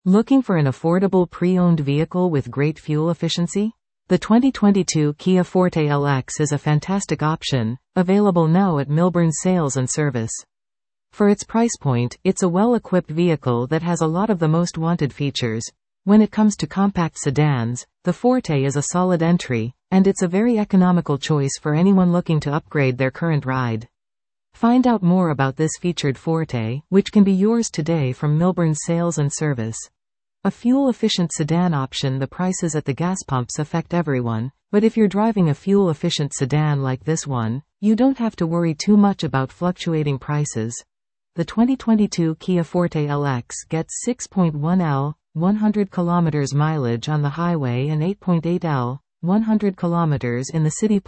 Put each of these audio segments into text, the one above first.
Looking for an affordable pre-owned vehicle with great fuel efficiency? The 2022 Kia Forte LX is a fantastic option, available now at Milburn's Sales and Service. For its price point, it's a well-equipped vehicle that has a lot of the most wanted features. When it comes to compact sedans, the Forte is a solid entry, and it's a very economical choice for anyone looking to upgrade their current ride. Find out more about this featured Forte, which can be yours today from Milburn's Sales and Service. A fuel-efficient sedan option. The prices at the gas pumps affect everyone, but if you're driving a fuel-efficient sedan like this one, you don't have to worry too much about fluctuating prices. The 2022 Kia Forte LX gets 6.1 L, 100 km mileage on the highway and 8.8 L, 100 km in the city.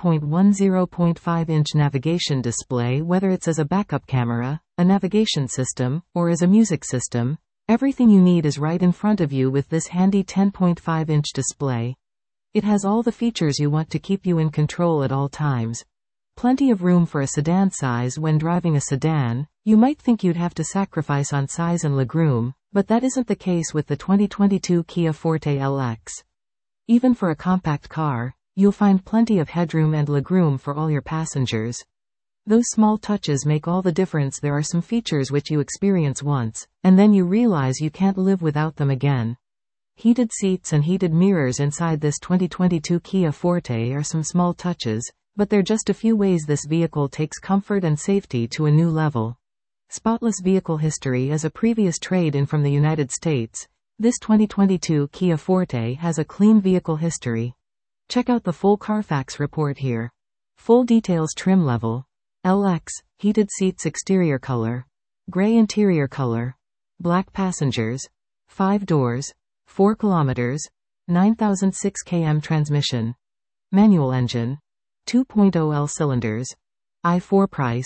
10.5-inch navigation display. Whether it's as a backup camera, a navigation system, or as a music system, everything you need is right in front of you with this handy 10.5-inch display. It has all the features you want to keep you in control at all times. Plenty of room for a sedan size. When driving a sedan, you might think you'd have to sacrifice on size and legroom, but that isn't the case with the 2022 Kia Forte LX. Even for a compact car, you'll find plenty of headroom and legroom for all your passengers. Those small touches make all the difference. There are some features which you experience once, and then you realize you can't live without them again. Heated seats and heated mirrors inside this 2022 Kia Forte are some small touches, but they're just a few ways this vehicle takes comfort and safety to a new level. Spotless vehicle history. As a previous trade-in from the United States, this 2022 Kia Forte has a clean vehicle history. Check out the full Carfax report here. Full details. Trim level: LX, heated seats, exterior color, gray interior color, black passengers, 5 doors, 4 kilometers, 9,006 km transmission, manual engine, 2.0 L cylinders, I4 price,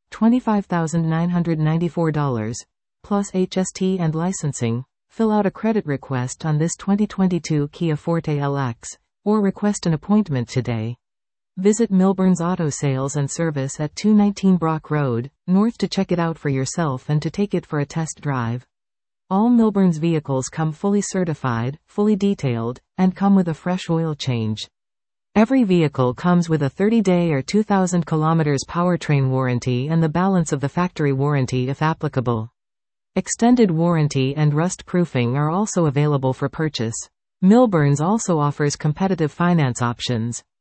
$25,994, plus HST and licensing. Fill out a credit request on this 2022 Kia Forte LX, or request an appointment today. Visit Milburn's Auto Sales and Service at 219 Brock Road, North to check it out for yourself and to take it for a test drive. All Milburn's vehicles come fully certified, fully detailed, and come with a fresh oil change. Every vehicle comes with a 30-day or 2,000 km powertrain warranty and the balance of the factory warranty if applicable. Extended warranty and rust proofing are also available for purchase. Milburn's also offers competitive finance options.